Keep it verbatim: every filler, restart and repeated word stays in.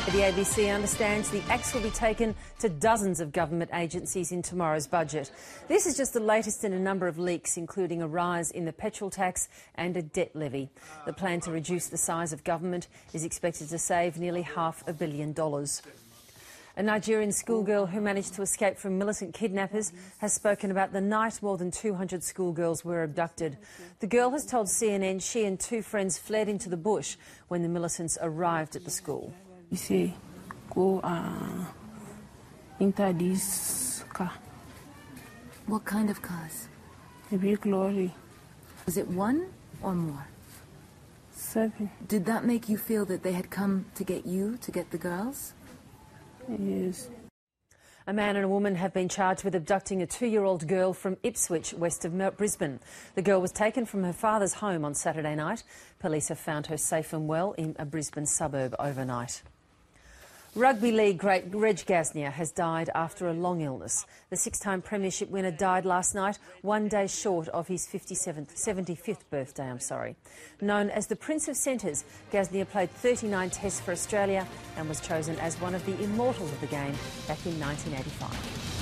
The A B C understands the axe will be taken to dozens of government agencies in tomorrow's budget. This is just the latest in a number of leaks, including a rise in the petrol tax and a debt levy. The plan to reduce the size of government is expected to save nearly half a billion dollars. A Nigerian schoolgirl who managed to escape from militant kidnappers has spoken about the night more than two hundred schoolgirls were abducted. The girl has told C N N she and two friends fled into the bush when the militants arrived at the school. You say, go uh, into this car. What kind of cars? A big lorry. Was it one or more? Seven. Did that make you feel that they had come to get you, to get the girls? Yes. A man and a woman have been charged with abducting a two-year-old girl from Ipswich, west of Brisbane. The girl was taken from her father's home on Saturday night. Police have found her safe and well in a Brisbane suburb overnight. Rugby league great Reg Gasnier has died after a long illness. The six-time premiership winner died last night, one day short of his fifty-seventh, seventy-fifth birthday. I'm sorry. Known as the Prince of Centres, Gasnier played thirty-nine tests for Australia and was chosen as one of the immortals of the game back in nineteen eighty-five.